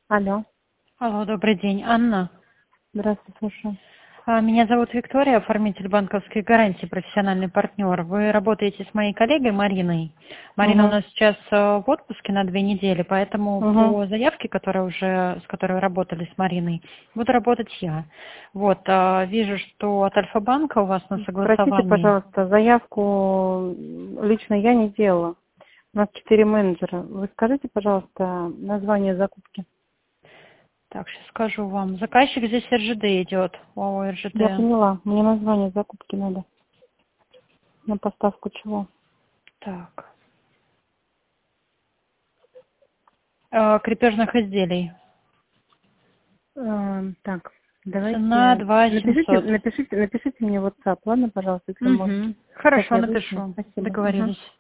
Алло, Алло, добрый день, Анна. здравствуйте, слушаю. Меня зовут Виктория, оформитель банковской гарантии, профессиональный партнер. Вы работаете с моей коллегой Мариной. Марина у Угу, нас сейчас в отпуске на 2 недели, поэтому угу. по заявке, с которой вы работали с Мариной, буду работать я. Вот, вижу, что от Альфа-банка у вас на Простите, согласовании. пожалуйста, заявку лично я не делала. У нас 4 менеджера. Вы скажите, пожалуйста, название закупки. Так, сейчас скажу вам. Заказчик здесь РЖД идет, ОАО Я РЖД. поняла, мне название закупки надо. На поставку чего? Так, крепежных изделий. Так, Цена давайте, напишите, 2700. напишите, напишите мне в WhatsApp, ладно, пожалуйста, если можно. Угу. Сейчас Хорошо, я выясню. напишу. Спасибо. Угу. Договорились.